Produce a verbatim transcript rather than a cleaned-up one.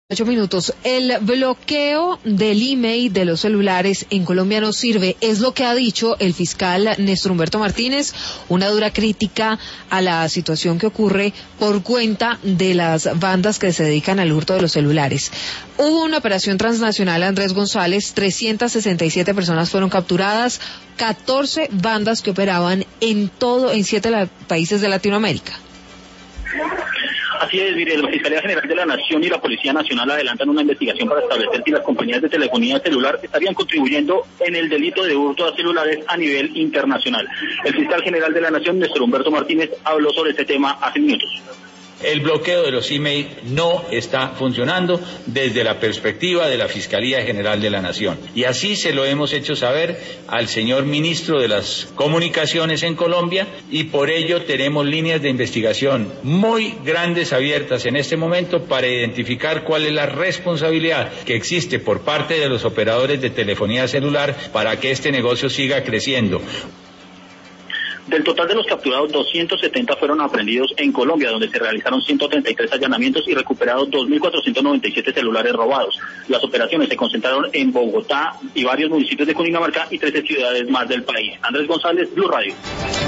Ocho minutos. El bloqueo del email de los celulares en Colombia no sirve, es lo que ha dicho el fiscal Néstor Humberto Martínez, una dura crítica a la situación que ocurre por cuenta de las bandas que se dedican al hurto de los celulares. Hubo una operación transnacional, Andrés González, trescientas sesenta y siete personas fueron capturadas, catorce bandas que operaban en todo, en siete la- países de Latinoamérica. Así es, mire, la Fiscalía General de la Nación y la Policía Nacional adelantan una investigación para establecer si las compañías de telefonía celular estarían contribuyendo en el delito de hurto a celulares a nivel internacional. El fiscal general de la Nación, Néstor Humberto Martínez, habló sobre este tema hace minutos. El bloqueo de los emails no está funcionando desde la perspectiva de la Fiscalía General de la Nación. Y así se lo hemos hecho saber al señor ministro de las Comunicaciones en Colombia, y por ello tenemos líneas de investigación muy grandes abiertas en este momento para identificar cuál es la responsabilidad que existe por parte de los operadores de telefonía celular para que este negocio siga creciendo. Del total de los capturados, doscientos setenta fueron aprendidos en Colombia, donde se realizaron ciento treinta y tres allanamientos y recuperados dos mil cuatrocientos noventa y siete celulares robados. Las operaciones se concentraron en Bogotá y varios municipios de Cundinamarca y trece ciudades más del país. Andrés González, Blue Radio.